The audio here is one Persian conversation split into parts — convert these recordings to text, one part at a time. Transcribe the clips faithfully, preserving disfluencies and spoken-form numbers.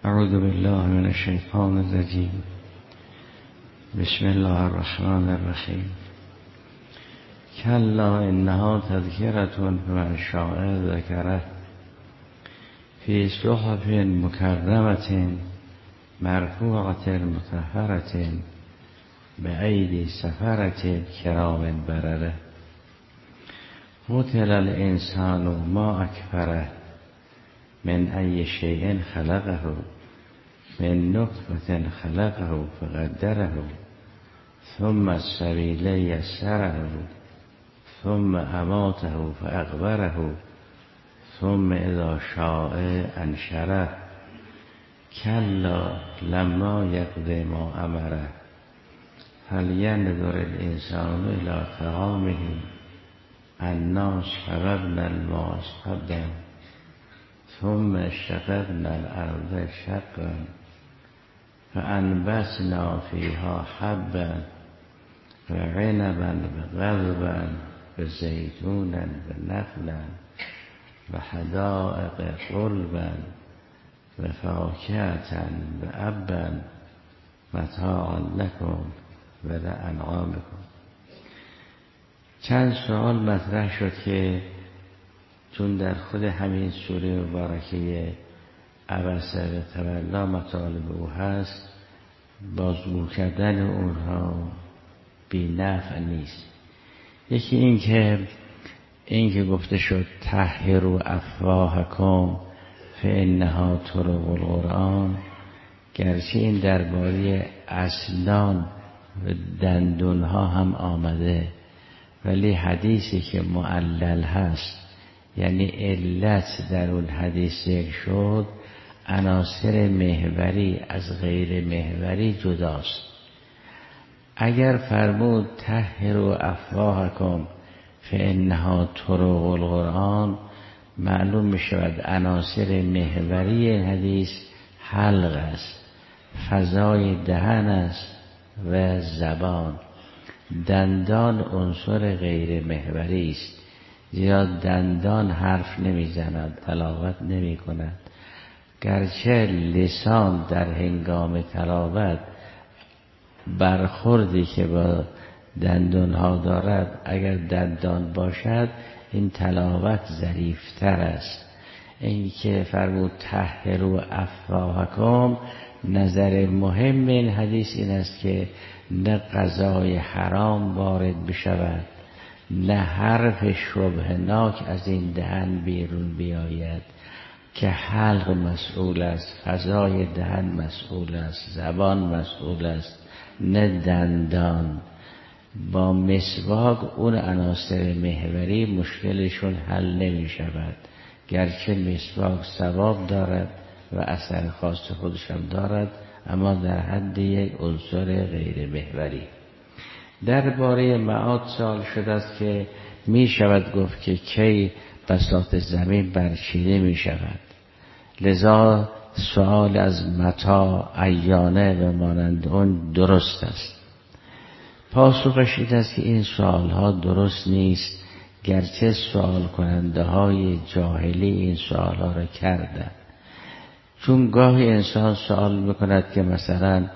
اعوذ بالله من الشیطان الرجیم. بسم الله الرحمن الرحیم. کلا انها تذکرة فمن شاء ذکره فی صحف مکرمة مرفوعة مطهرة بأیدی سفرة کرام برره. قتل الانسان ما اکفره من ای شیء خلقه من نطفة خلقه فقدره ثم السبیل یسره ثم اماته فاقبره ثم اذا شاء انشره کلا لما یقض ما امره فلینظر الانسان الی طعامه انا شربنا الماء صبا ثم شققنا الارض شقا فانبتنا فیها حبا وعنبا وقضبا وزیتونا ونخلا وحدائق غلبا وفاکهة وابا متاعا لکم ولانعامکم. چند سوال مطرح شد که چون در خود همین سوره مبارکه عبس و تولی مطالب او هست، بازگو کردن اونها بی نفع نیست. یکی این که این که گفته شد طهروا افواهکم فانها ترق القرآن، گرچه این درباره اسنان و دندونها هم آمده، ولی حدیثی که معلل هست، یعنی علت در اون حدیث ذکر شد، عناصر محوری از غیر محوری جداست. اگر فرمود طهروا افواهکم فانها ترق القرآن، معلوم می شود عناصر محوری حدیث حلق است، فضای دهن است و زبان. دندان عنصر غیر محوری است، زیرا دندان حرف نمی زند، تلاوت نمی کند. گرچه لسان در هنگام تلاوت برخوردی که با دندان ها دارد، اگر دندان باشد این تلاوت ظریفتر است. این که فرمود طهروا افواهکم، نظر مهم این حدیث این است که نه غذای حرام وارد بشود، نه حرف شبهناک از این دهن بیرون بیاید که حلق مسئول است، فضای دهن مسئول است، زبان مسئول است، نه دندان. با مسواک اون عناصر محوری مشکلشون حل نمی شود، گرچه مسواک ثواب دارد و اثر خاص خودش هم دارد، اما در حد یک عنصر غیر محوری. درباره معاد سوال شده است که می شود گفت که کی بساط زمین برچیده می شود، لذا سوال از متاع ایانه و مانند اون درست است. پاسخش این است که این سوال ها درست نیست، گرچه سوال کننده های جاهلی این سوال ها را کردند. چون گاهی انسان سوال میکند که مثلا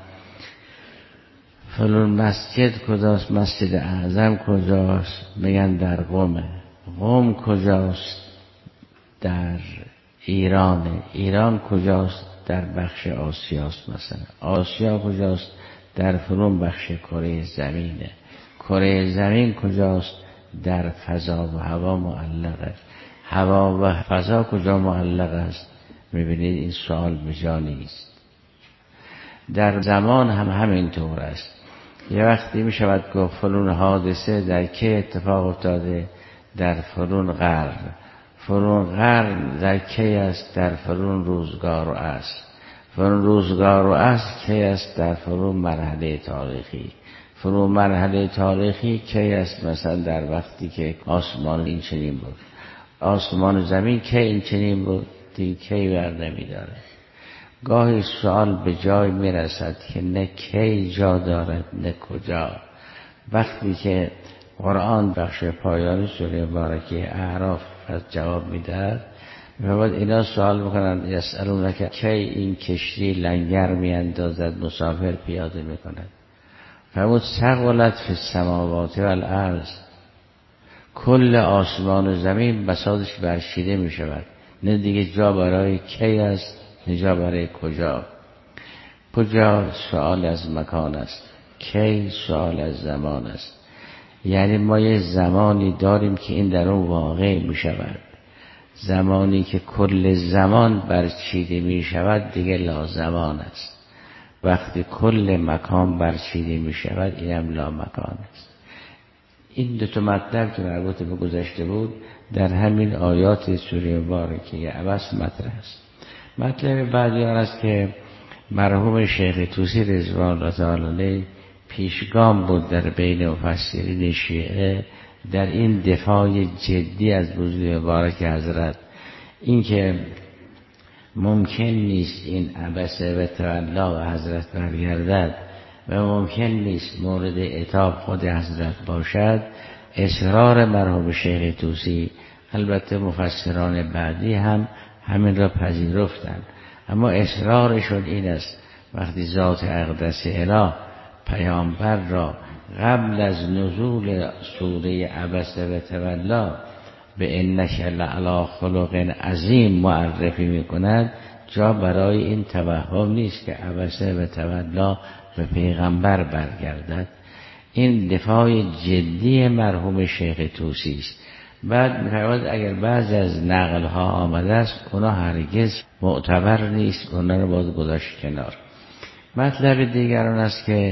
فلان مسجد کجاست، مسجد اعظم کجاست، میگن در قم. قم کجاست؟ در ایرانه. ایران کجاست؟ در بخش آسیاست. مثلا آسیا کجاست؟ در فلان بخش کره زمینه. کره زمین کجاست؟ در فضا و هوا معلقه. هوا و فضا کجا معلق است؟ میبینید این سوال بجا نیست. در زمان هم همینطور است. یه وقتی میشود گفت فلان حادثه در که اتفاق افتاده؟ در فلان قرن. فلان قرن در کی است؟ در فلان روزگار و است. فلان روزگار و است کی است؟ در فلان مرحله تاریخی. فلان مرحله تاریخی کی است؟ مثلا در وقتی که آسمان این چنین بود، آسمان و زمین کی این چنین بود، دیگه کی بر نمیداره. گاهی سوال به جای میرسد که نه کی جا دارد نه کجا. وقتی که قرآن بخش پایانی سوره مبارکه اعراف جواب میدهد، و بعد اینا سوال میکنن یسألونک کی این کشتی لنگر میاندازد مسافر پیاده میکند. فرمود ثقلت فی السماوات و الارض، کل آسمان و زمین بساطش برچیده میشود، نه دیگه جا برای کی است نه جا برای کجا. کجا سوال از مکان است، کی سوال از زمان است. یعنی ما یه زمانی داریم که این در اون واقع می شود، زمانی که کل زمان برچیده می شود دیگه لازمان است. وقتی کل مکان برچیده می شود اینم لامکان است. این دو تا مطلب که مربوط به گذشته بود در همین آیات سوره مبارکه عبس مطرح است. مطلب بعدی آن است که مرحوم شیخ طوسی رضوان الله تعالی علیه پیشگام بود در بین مفسرین شیعه در این دفاع جدی از وجود مبارک حضرت، این که ممکن نیست این عبسه و تولی و حضرت برگردد و ممکن نیست مورد عتاب خود حضرت باشد. اصرار مرحوم شیخ طوسی، البته مفسران بعدی هم همین را پذیرفتند، اما اصرارشون این است وقتی ذات اقدس اله پیامبر را قبل از نزول سوره عبس و تولی به انک لعلی خلق عظیم معرفی میکند، جا برای این توهم نیست که عبس و تولی به پیغمبر برگردد. این دفاع جدی مرحوم شیخ طوسی است. بعد می‌فرماید اگر بعضی از نقل ها آمده است اونا هرگز معتبر نیست، اونا رو باید گذاشت کنار. مطلب دیگران است که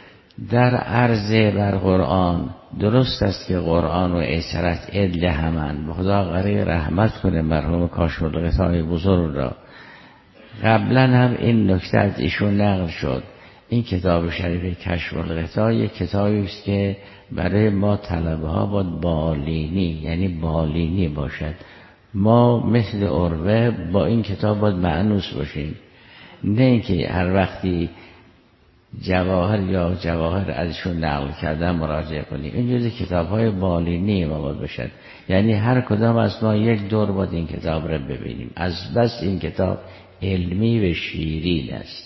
در عرض بر قرآن درست است که قرآن و اثرت عدل همند. به خدا غریق رحمت کنه مرحوم کاشف الغطای بزرگ را. قبلا هم این نکته از ایشون نقل شد. این کتاب شریف کشف الغطا یک کتابی است که برای ما طلبه ها باید بالینی، یعنی بالینی باشد. ما مثل عروه با این کتاب باید مأنوس باشیم، نه اینکه هر وقتی جواهر یا جواهر ازشون نقل کردن مراجعه کنیم. این جزء کتاب های بالینی ما باید باشد، یعنی هر کدام از ما یک دور باید این کتاب را ببینیم. از بس این کتاب علمی و شیرین است.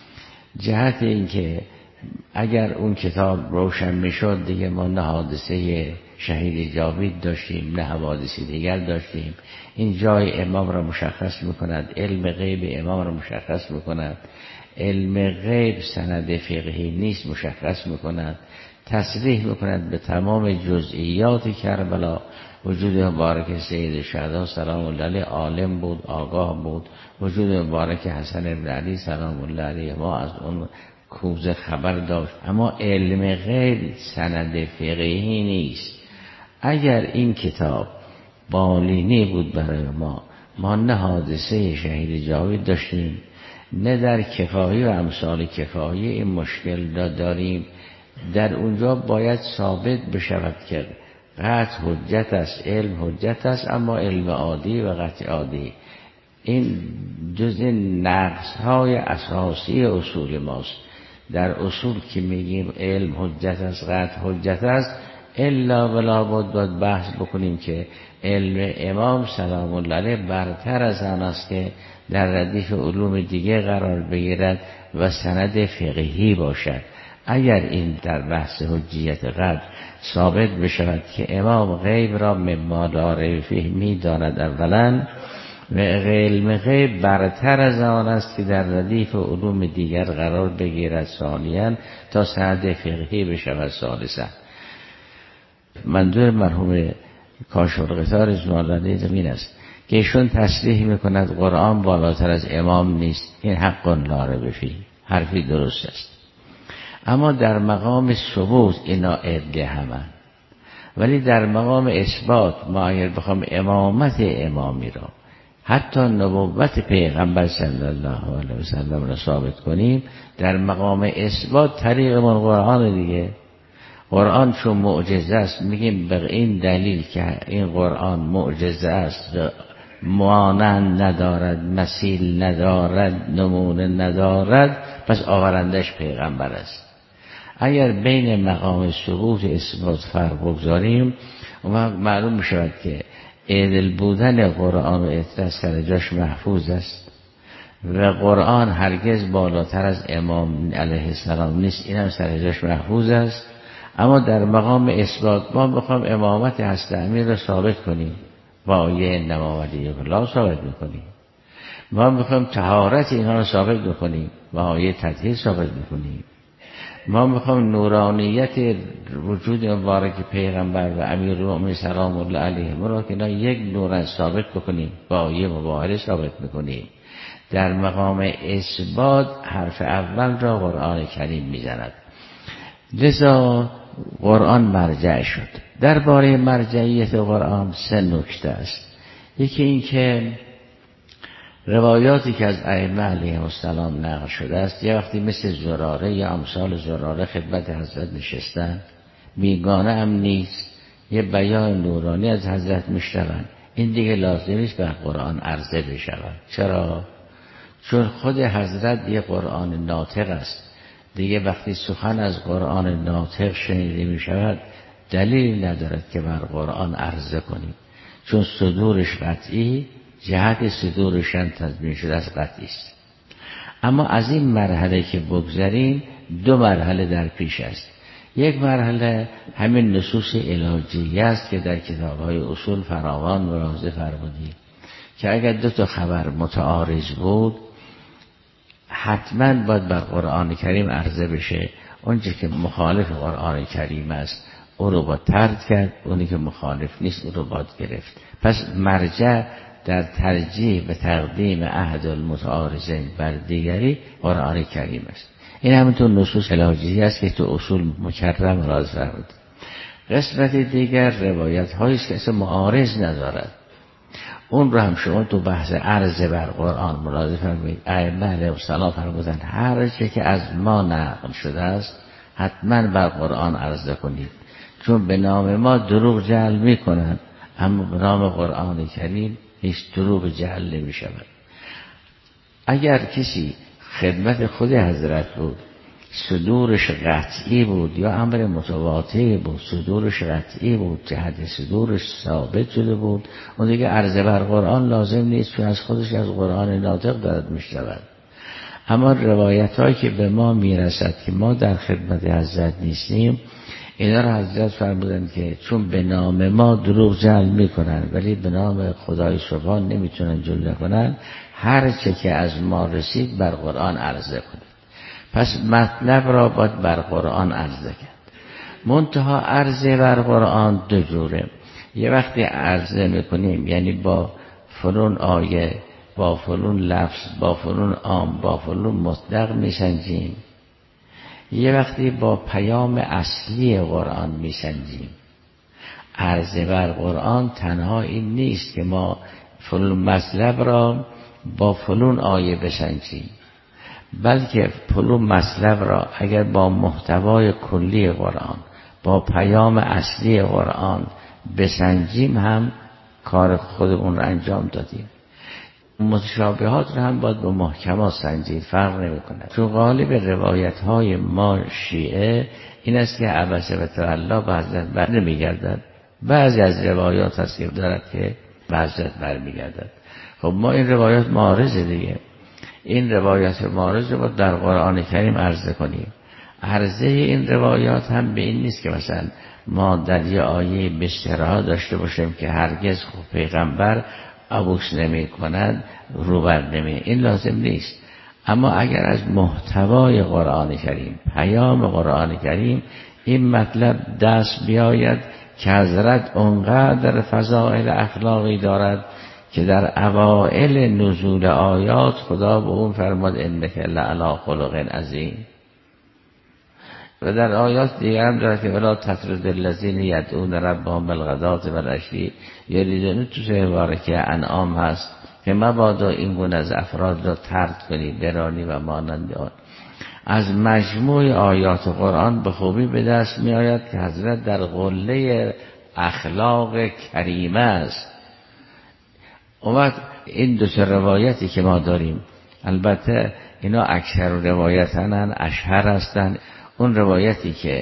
جهت اینکه اگر اون کتاب روشن میشد دیگه ما نه حادثه شهید جاوید داشتیم نه حوادثی دیگر داشتیم. این جای امام را مشخص میکند، علم غیب امام را مشخص میکند، علم غیب سند فقهی نیست مشخص میکند، تصریح میکند به تمام جزئیات کربلا. وجود مبارک سید شهدا سلام الله علیه عالم بود، آگاه بود. وجود مبارک حسن بن علی سلام الله علیه ما از اون کوزه خبر داشت، اما علم غیب سند فقهی نیست. اگر این کتاب بالینی بود برای ما، ما نه حادثه شهید جاوید داشتیم نه در کفایی و امثال کفایی این مشکل داریم. در اونجا باید ثابت بشود که قطع حجت است، علم حجت است، اما علم عادی و قطع عادی این جزء نقص های اساسی اصول ماست. در اصول که میگیم علم حجت است، قطع حجت است، الا بلا باید بحث بکنیم که علم امام سلام الله علیه برتر از آن است که در ردیف علوم دیگه قرار بگیرد و سند فقهی باشد. اگر این در بحث حجیت قدر ثابت بشود که امام غیب را مما لا ریب فیه می‌داند اولا، و علم غیب برتر از آن است که در ردیف علوم دیگر قرار بگیرد ثانیاً تا سند فقهی بشود ثالثاً. منظور مرحوم کاشف الغطا رضوان الله علیه زمین است که ایشون تصریح میکند قرآن بالاتر از امام نیست. این حق لا ریب فیه، حرفی درست است، اما در مقام ثبوت اینا عدل همن. ولی در مقام اثبات ما اگر بخوام امامت امامی را حتی نبوت پیغمبر صلی الله علیه و سلم را ثابت کنیم، در مقام اثبات طریقمون قرآن دیگه. قرآن چون معجزه است میگیم به این دلیل که این قرآن معجزه است، مانند ندارد، مثیل ندارد، نمونه ندارد، پس آورندش پیغمبر است. اگر بین مقام ثبوت اثبات فرق بگذاریم معلوم میشود که عدل بودن قرآن و اطلاع سر جاش محفوظ است و قرآن هرگز بالاتر از امام علیه السلام نیست، این هم سر جاش محفوظ است. اما در مقام اثبات ما بخوام امامت حضرت امیر رو ثابت کنیم با آیه انما ولی الله ثابت میکنیم، ما میخوایم طهارت اینها رو ثابت بکنیم با آیه تطهیر ثابت میکنیم، ما میخوایم نورانیت وجود مبارک پیغمبر و امیرالمومنین سلام الله علیهم را که اینا یک نور ثابت بکنیم با آیه مبارکه ثابت میکنیم. در مقام اثبات حرف اول را قرآن کریم میزند. لذا قرآن مرجع شد. درباره مرجعیت قرآن سه نکته است. یکی این که روایاتی که از ائمه علیهم السلام نقل شده است، یه وقتی مثل زراره یا امثال زراره خدمت حضرت نشستن، بیگانه هم نیست، یه بیان نورانی از حضرت میشنون، این دیگه لازم نیست بر قرآن عرضه بشود. چرا؟ چون خود حضرت یه قرآن ناطق است دیگه. وقتی سخن از قرآن ناطق شنیده می شود دلیل ندارد که بر قرآن عرضه کنیم، چون صدورش قطعی، جهت صدورش هم تضمین شده از قطعی است. اما از این مرحله که بگذریم دو مرحله در پیش است. یک مرحله همین نصوص الهی است که در کتاب‌های اصول فراوان ملاحظه فرمودیم که اگر دو تا خبر متعارض بود حتما باید بر قرآن کریم عرضه بشه. اونچه که مخالف قرآن کریم است او رو باید ترد کرد، اونی که مخالف نیست او رو باید گرفت. پس مرجع در ترجیح و تقدیم احد المتعارضین بر دیگری قرآن کریم است. این همینطور نصوص الهی است که تو اصول مکرر ملاحظه فرمود. قسمت دیگر روایت هایی است که اصلا معارض ندارد، اون رو هم شما تو بحث عرض بر قرآن ملاحظه فرمایید. ائمه علیهم السلام فرمودند هر چه که از ما نقل شده است حتما بر قرآن عرضه کنید، چون به نام ما دروغ جعل میکنند اما به نام قرآن کریم هیچ دروغ جعل نمی شود. اگر کسی خدمت خود حضرت بود، صدورش قطعی بود یا امر متواتر بود، صدورش قطعی بود، جهت صدورش ثابت شده بود، اون دیگه عرضه بر قرآن لازم نیست، چون از خودش از قرآن ناطق دارد میشنود. اما روایت هایی که به ما میرسد که ما در خدمت حضرت نیستیم، اینا را حضرت فرمودند که چون به نام ما دروغ جعل میکنن ولی به نام خدای سبحان نمیتونن جلوه کنن، هر چه که از ما رسید بر قرآن عرضه کنید. پس مطلب را باید بر قرآن عرضه کرد. منتها عرضه بر قرآن دو جوره. یه وقتی عرضه میکنیم یعنی با فلان آیه، با فلان لفظ، با فلان عام، با فلان مطلق میسنجیم. یه وقتی با پیام اصلی قرآن میسنجیم. عرضه بر قرآن تنها این نیست که ما فلان مطلب را با فلان آیه بسنجیم، بلکه فلان مطلب را اگر با محتوای کلی قرآن، با پیام اصلی قرآن بسنجیم هم کار خودمون را انجام دادیم. متشابهات رو هم باید با محکمات سنجید، فرق نمی کند. چون غالب روایت های ما شیعه این است که عبس و تولا به حضرت بر نمی گردد. بعضی از روایات هست که دارد که به حضرت بر می گردد. خب ما این روایات معارضه دیگه، این روایات معارضه رو در قرآن کریم عرضه کنیم. عرضه این روایات هم به این نیست که مثلا ما در یه آیه بسیارها داشته باشیم که هرگز خب پیغمبر عبوس نمی کند، روبر نمی، این لازم نیست. اما اگر از محتوای قرآن کریم، پیام قرآن کریم این مطلب دست بیاید که حضرت اونقدر فضائل اخلاقی دارد که در اوائل نزول آیات خدا به اون فرماد انک لعلی خلق عظیم، و در آیات دیگر هم دارد که ولا تطرد الذین یدعون ربهم بالغداة والعشی یریدون. تو سوره مبارکه انعام هست که مبادا این گونه از افراد را طرد کنی، برانی و مانند آن. از مجموع آیات قرآن به خوبی به دست می آید که حضرت در قله اخلاق کریمه است. اومد این دو تا روایتی که ما داریم، البته اینا اکثر روایتن اشهر هستند. اون روایتی که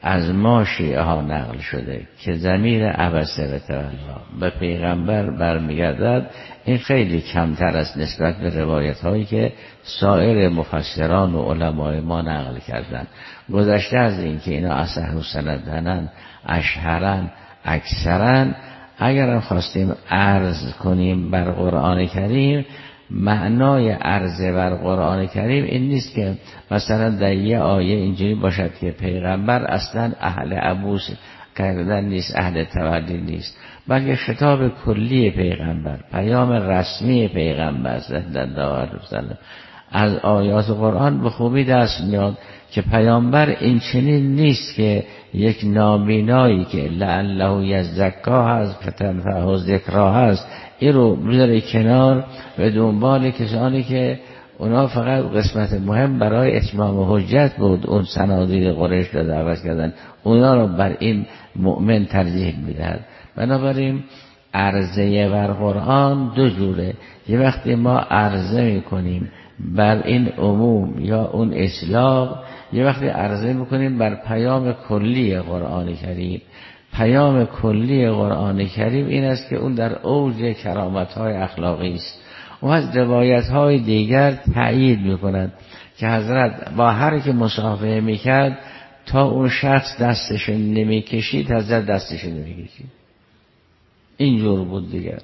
از ما شیعه ها نقل شده که ضمیر عبسه و تولا به پیغمبر برمیگردد، این خیلی کمتر است نسبت به روایت هایی که سایر مفسران و علمای ما نقل کردند. گذشته از این که اینا اصح و سندن اشهرن اکثرن، اگر خواستیم عرض کنیم بر قرآن کریم، معنای عرض بر قرآن کریم این نیست که مثلا در یه آیه اینجوری باشد که پیغمبر اصلا اهل عبوس کردن نیست، اهل تولی نیست، بلکه خطاب کلی پیغمبر، پیام رسمی پیغمبر صلی الله علیه وسلم از آیات قرآن به خوبی دست میاد که پیامبر این چنین نیست که یک نابینایی که لعله یزکا هست فتنفعه ذکرا هست این رو بذاره کنار به دنبال کسانی که اونا فقط قسمت مهم برای اتمام حجت بود اون صنادیق قریش را دعوت کردن، اونا رو بر این مؤمن ترجیح میدهد. بنابراین عرضه بر قرآن دو جوره، یه وقتی ما عرضه میکنیم بر این عموم یا اون اطلاق، یه وقتی عرضه میکنیم بر پیام کلی قرآن کریم. پیام کلی قرآن کریم این است که اون در اوج کرامت‌های اخلاقی است و از روایت‌های دیگر تأیید می‌کند که حضرت با هر که مصافحه می‌کرد تا اون شخص دستش نمی‌کشید حضرت دستش نمی‌کشید. اینجور بود دیگر.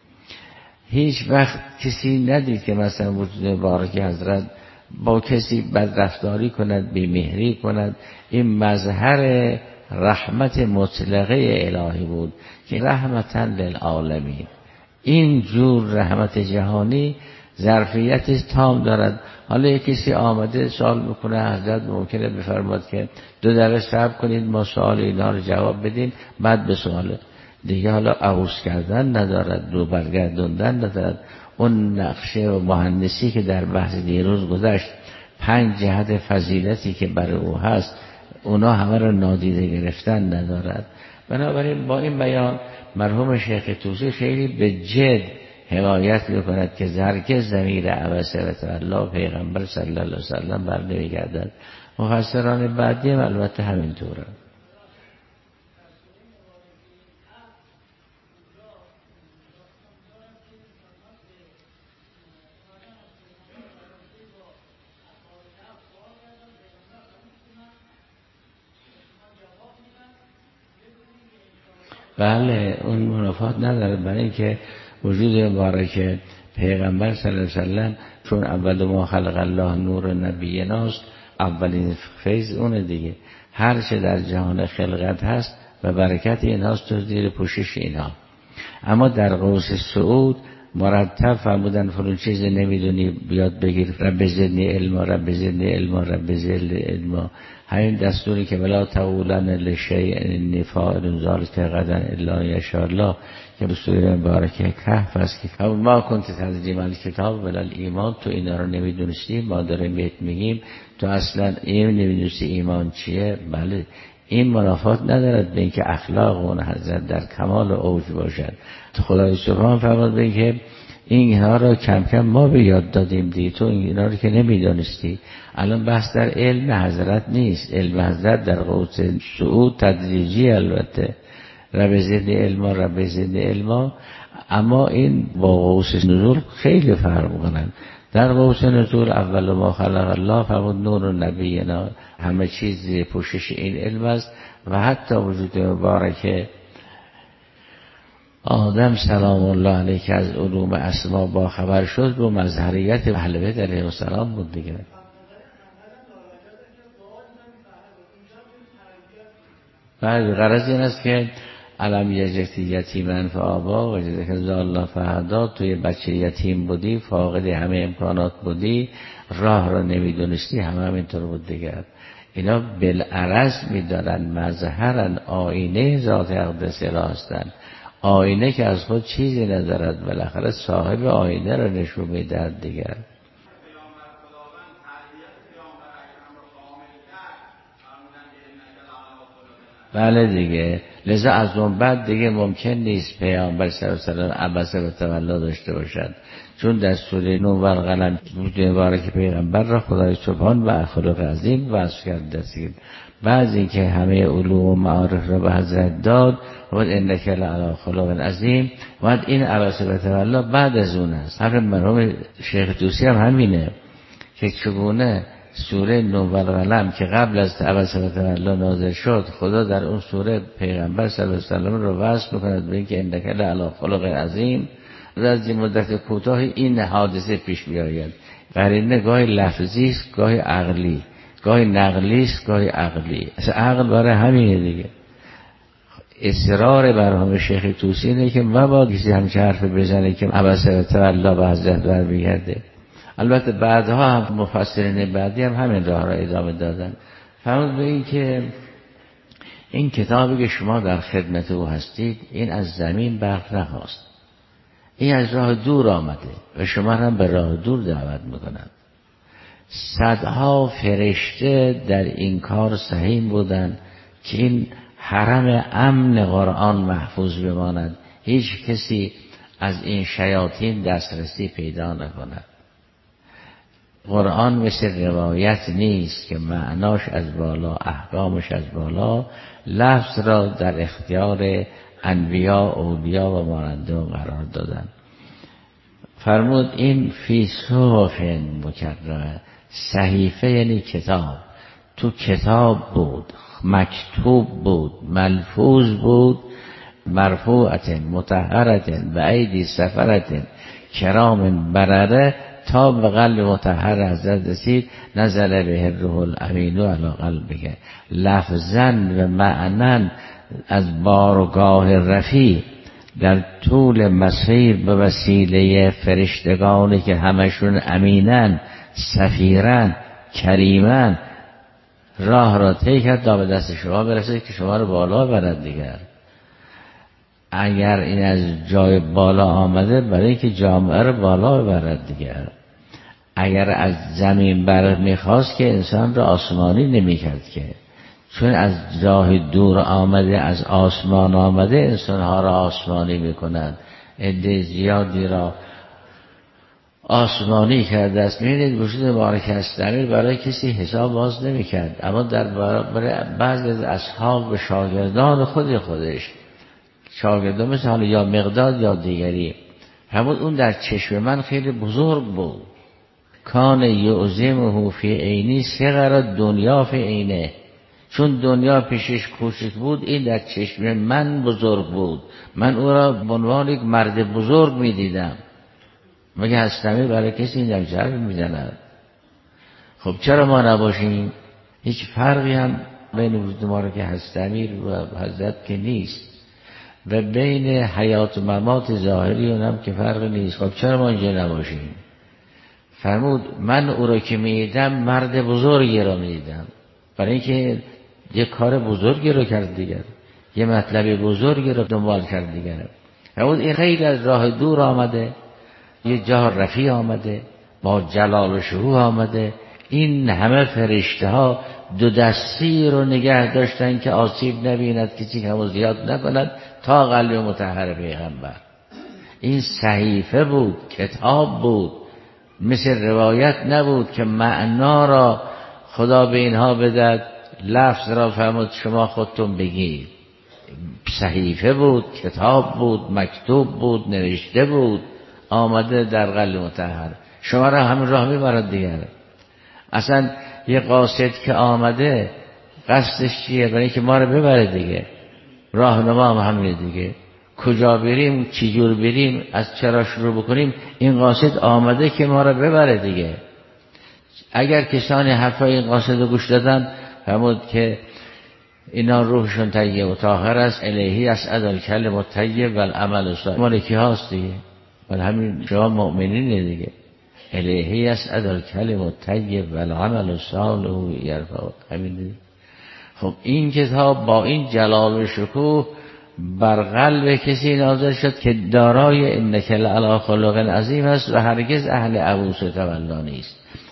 هیچ وقت کسی ندید که مثلا وجود مبارک حضرت با کسی بدرفتاری کند، بی‌مهری کند. این مظهر رحمت مطلقه الهی بود که رحمتاً للعالمین. این جور رحمت جهانی ظرفیت تام دارد. حالا یک کسی آمده سوال میکنه، حضرت ممکنه بفرماد که دو دقیقه صبر کنید ما سوال اینا رو جواب بدیم بعد به سوال دیگه. حالا عبوس کردن ندارد، دو برگردوندن ندارد. اون نقشه و مهندسی که در بحث دیروز گذشت، پنج جهت فضیلتی که برای او هست اونا همه رو نادیده گرفتن ندارد. بنابراین با این بیان مرحوم شیخ طوسی خیلی به جد حمایت میکند که هرگز ضمیر عبسه و تولا پیغمبر صلی الله علیه وسلم بر نمیگردد. مفسران بعدی هم البته همینطوره. بله اون منافات نداره، برای اینکه وجود مبارک پیغمبر صلی الله علیه وسلم چون اول ما خلق الله نور نبییناست، اولین فیض اونه دیگه. هر چه در جهان خلقت هست و برکت اینهاست تو زیر پوشش اینها. اما در قوس صعود مرتب فرمودن فلان چیز نمیدونی بیاد بگیر، رب زدنی علما رب زدنی علما رب زدنی علما. همین دستوری که ولا تقولن لشیء انی فاعل ذلک غدا الا یشاء الله که به سوره مبارکه کهف است که ما کنت تدری مال کتاب ولل ایمان، تو اینا رو نمیدونستی ما داریم بهت میگیم تو اصلا این نمیدونستی ایمان چیه. بله این منافات ندارد به اینکه اخلاق اون حضرت در کمال اوج باشد. خدای سبحان فرمود به اینکه اینها رو کم کم ما به یاد دادیم دی، تو اینا رو که نمیدانستی. الان بحث در علم حضرت نیست، علم حضرت در قوس صعود تدریجی البته رب زدنی علما رب زدنی علما، اما این با قوس نزول خیلی فرق کنند. در قوس نزول اول ما خلق الله فرمود نور نبینا، همه چیز پوشش این علم است و حتی وجود مبارک آدم سلام الله علیه که از علوم اسما با خبر شد و مظهریت اهل بیت علیه السلام بود دیگه. بعد غرض این است که علم یجتی یتیمن فآبا و جدک الله فهدا، توی بچه یتیم بودی، فاقد همه امکانات بودی، راه را نمیدونستی، همه همینطور بود دیگه. اینا بالعرض میدارن مظهرن آینه ذات اقدس را هستن. آینه که از خود چیزی ندارد بالاخره صاحب آینه را نشون میدهد دیگر. بله دیگه. لذا از اون بعد دیگه ممکن نیست پیامبر صلی الله علیه و سلم عبس و تولى داشته باشد، چون در سوره نون و القلم بود مبارک پیغمبر را خدای سبحان و اخلاق عظیم وصف کرده است. بعضی که همه علوم و معارف را به حضرت داد و انک لعلی خلق عظیم، و این عبس و تولى بعد از اون است. حرف مرحوم شیخ طوسی هم همینه که چگونه سوره نون و القلم که قبل از عبس و تولى نازل شد، خدا در اون سوره پیغمبر صلی الله علیه و سلم را وصف می‌کند به اینکه انک لعلی خلق عظیم. از این مدت کوتاه این حادثه پیش بیاید. قرینه گاهی لفظی است، گاهی عقلی، گاهی نقلی است، گاهی عقلی. اصلا عقل برای همینه دیگه. اصرار برهم شیخ طوسی اینه که مبادا کسی همچه حرف بزنه که عبس و تولى به حضرت برمیگرده. البته بعدها هم مفسرین بعدی هم همین راه را ادامه دادن. فرمود به این که این کتابی که شما در خدمت او هستید این از زمین برق نخواست، این از راه دور آمده و شما هم به راه دور دعوت میکنند. صدها فرشته در این کار سهیم بودند که این حرم امن قرآن محفوظ بماند، هیچ کسی از این شیاطین دسترسی پیدا نکند. قرآن مثل روایت نیست که معناش از بالا، احکامش از بالا، لفظ را در اختیار انبیا، اولیا و ماننده قرار دادن. فرمود این فی صحف مکرمه، صحیفه یعنی کتاب، تو کتاب بود، مکتوب بود، ملفوظ بود، مرفوعت مطهرت و ایدی سفرت کرام برره، تا به قلب مطهر حضرت رسید، نزل به الروح الامین علی قلبک. لفظاً و معناً از بارگاه رفیع در طول مسیر به وسیله فرشتگانی که همشون امینن، سفیرن، کریمن، راه را طی کرد تا به دست شما برسه که شما رو بالا برد دیگر. اگر این از جای بالا آمده برای اینکه جامعه رو بالا برد دیگر. اگر از زمین بر میخواست که انسان را آسمانی نمیکرد که، چون از راه دور آمده، از آسمان آمده، انسانها را آسمانی میکنند. عده زیادی را آسمانی کرده است. می‌بینید وجود مبارک هستمیر برای کسی حساب باز نمی‌کرد، اما در برای بعضی از اصحاب و شاگردان خود خودش، شاگردان مثل حالا یا مقداد یا دیگری، همون اون در چشم من خیلی بزرگ بود. کان یعظمه فی عینی صغر دنیا فی عینه، چون دنیا پیشش کوچک بود، این در چشم من بزرگ بود، من او را به عنوان یک مرد بزرگ می‌دیدم. مگه هستمی برای کسی این نمیشه حرف میزند؟ خب چرا ما نباشیم؟ هیچ فرقی هم بین وجود ما که هستمی و حضرت که نیست، و بین حیات و ممات ظاهری اونم که فرقی نیست. خب چرا ما اینجا نباشیم؟ فرمود من او را که میدیدم مرد بزرگی را میدیدم، برای اینکه یه کار بزرگی رو کرد دیگر، یه مطلب بزرگی رو دنبال کرد دیگر. فرمود این خیلی از راه دور آمده، یه جا رفیع آمده، با جلال و شکوه آمده. این همه فرشته ها دو دستی رو نگه داشتن که آسیب نبیند، کسی همو زیاد نکند، تا قلب مطهر پیغمبر. این صحیفه بود، کتاب بود، مثل روایت نبود که معنا را خدا به اینها بدهد، لفظ را فرمود شما خودتون بگید. صحیفه بود، کتاب بود، مکتوب بود، نوشته بود، آمده در قلب مطهر، شما را همین راه میبرد دیگر. اصلا یه قاصد که آمده قصدش چیه؟ برای اینکه ما رو ببره دیگه. راهنما هم همینه دیگه، کجا بریم، چی جور بریم، از چرا شروع بکنیم، این قاصد آمده که ما رو ببره دیگه. اگر کسانی حرفای این قاصد رو گوش دادن، فرمود که اینا روحشون طیب و طاهر است، الیهی اسعد الکلم الطیب و العمل الصالح. مالکی هاست دیگه، ولی همین شما مؤمنین دیگه. الیهی اسعد الکلم الطیب و العمل الصالح یرفع، همین دیگه. خب این کتاب با این جلال و شکوه بر قلب کسی نازل شد که دارای انک لعلی خلق عظیم است و هرگز اهل عبوس و تولا نیست.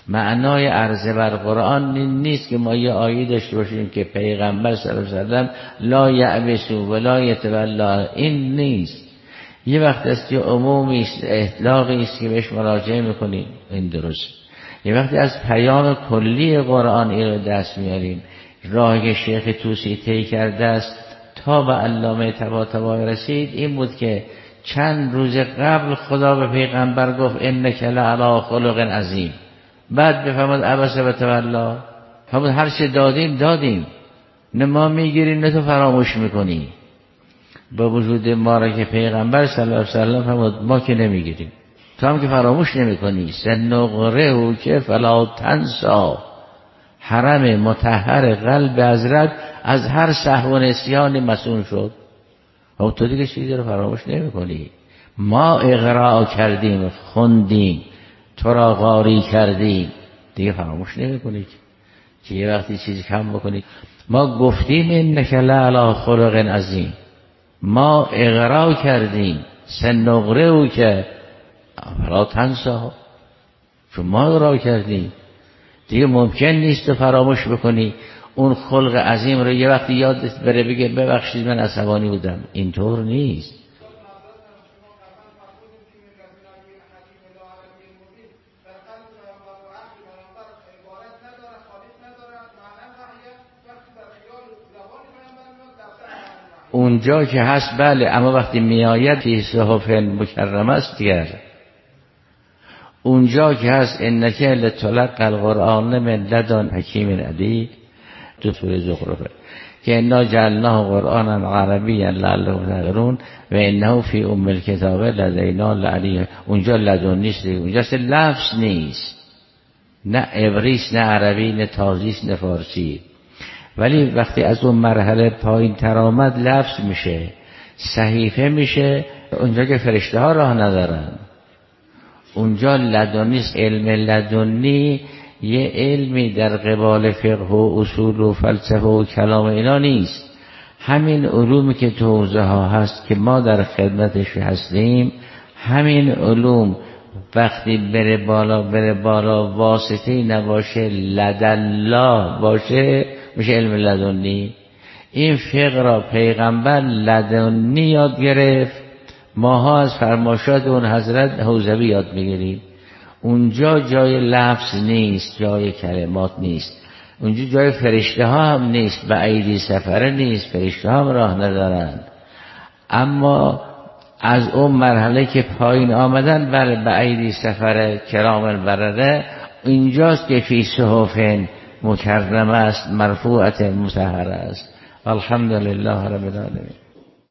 معنای عرضه بر قرآن نیست که ما یه آیه داشته باشیم که پیغمبر صلی الله علیه و سلم لا یعبسو ولا یتولا، این نیست. یه وقت است که عمومی است، اطلاقی است که بهش مراجعه میکنیم، این درست. یه وقتی از پیام کلی قرآن این رو دست میاریم. راهی شیخ طوسی طی کرده است تا به علامه طباطبایی رسید این بود که چند روز قبل خدا به پیغمبر گفت انک لعلی خلق عظیم، بعد بفرماد عبس و تولا، فرمود هر چه دادیم دادیم، نه ما میگیریم نه تو فراموش میکنی. با وجود ما را که پیغمبر صلی الله علیه و سلم فرمود ما که نمیگیریم، تو هم که فراموش نمیکنی. سنقرئه که فلا تنسا، حرم مطهر قلب حضرت از هر سهو و نسیان مسئول شد. و تو دیگه چیزی رو فراموش نمیکنی. ما اقرا کردیم، خوندیم، تو را قاری کردیم، دیگه فراموش نمیکنی که یه وقتی چیزی کم بکنی. ما گفتیم انک لعلی خلق عظیم، ما اقرا کردیم، سنقرئه که فلا تنسا، چون ما اقرا کردیم دیگه ممکن نیست تو فراموش بکنی. اون خلق عظیم رو یه وقتی یادت بره بگه ببخشید من عصبانی بودم، اینطور نیست. اونجا که هست بله، اما وقتی میآید فی صحف مکرمه است دیگر. اونجا که هست انک لتلقی القرآن من لدن حکیم علیم، تو سوره زخرفه که انا جعلناه قرآنا عربیا لعلهم یتقون و انه فی ام الکتاب لدینا لعلی. اونجا لدن نیست، اونجا اصلا لفظ نیست، نه عبریست نه عربی نه تازیست نه فارسی. ولی وقتی از اون مرحله پایین تر آمد لفظ میشه، صحیفه میشه. اونجا که فرشته ها راه ندارن، اونجا لدنیست. علم لدنی یه علمی در قبال فقه و اصول و فلسفه و کلام اینا نیست. همین علومی که تو حوزه ها هست که ما در خدمتش هستیم، همین علوم وقتی بره بالا بره بالا واسطه‌ای نباشه، لدالله باشه، میشه علم لدنی. این فقه را پیغمبر لدنی یاد گرفت، ماها از فرماشات اون حضرت حوزوی یاد میگیریم. اونجا جای لفظ نیست، جای کلمات نیست، اونجا جای فرشته ها هم نیست، به ایدی سفره نیست، فرشته ها هم راه ندارن. اما از اون مرحله که پایین آمدن بله به ایدی سفره کرام برره، اینجاست که فی صحف مکرمه است، مرفوعت مطهره است. الحمدلله رب العالمین.